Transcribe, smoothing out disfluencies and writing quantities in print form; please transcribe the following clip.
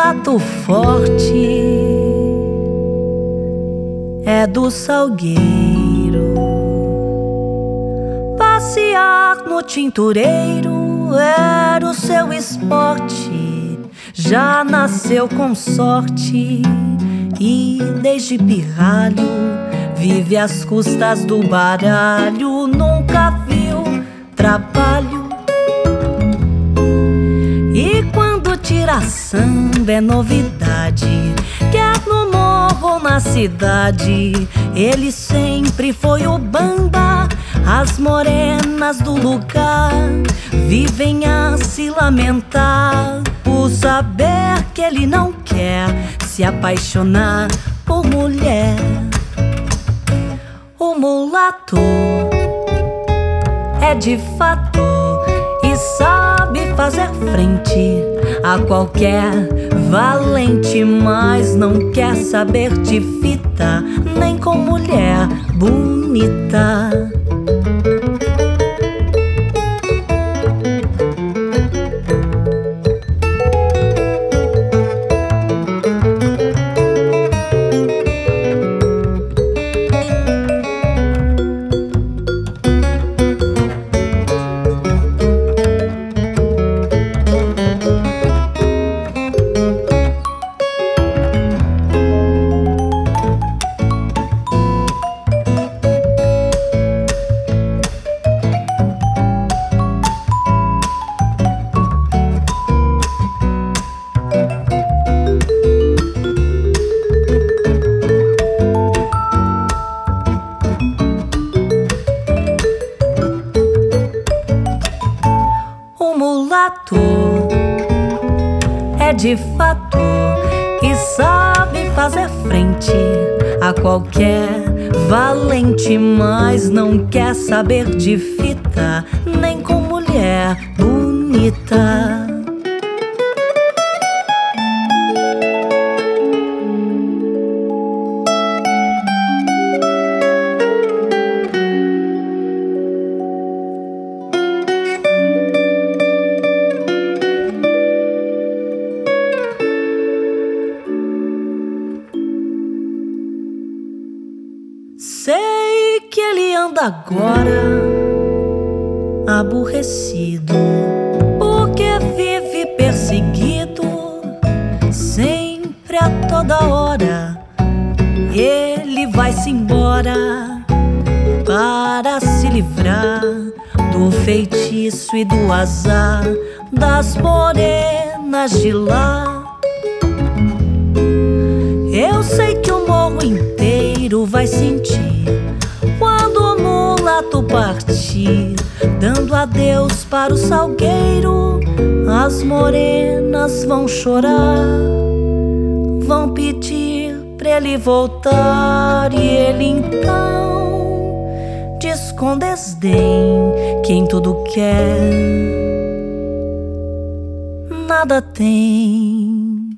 mulato forte é do Salgueiro. Passear no tintureiro era o seu esporte. Já nasceu com sorte e desde pirralho vive às custas do baralho. Nunca viu trabalho. E quando tira samba é novidade, quer no morro ou na cidade, ele sempre foi o bamba. As morenas do lugar vivem a se lamentar por saber que ele não quer se apaixonar por mulher. O mulato é de fato e sabe fazer frente a qualquer valente, mas não quer saber de fita nem com mulher bonita. É de fato e sabe fazer frente a qualquer valente, mas não quer saber de fita nem com mulher bonita. Sei que ele anda agora aborrecido, porque vive perseguido sempre a toda hora. Ele vai-se embora para se livrar do feitiço e do azar das morenas de lá. Eu sei que o morro inteiro vai sentir quando o mulato partir, dando adeus para o Salgueiro. As morenas vão chorar, vão pedir pra ele voltar, e ele então diz com desdém: quem tudo quer, nada tem.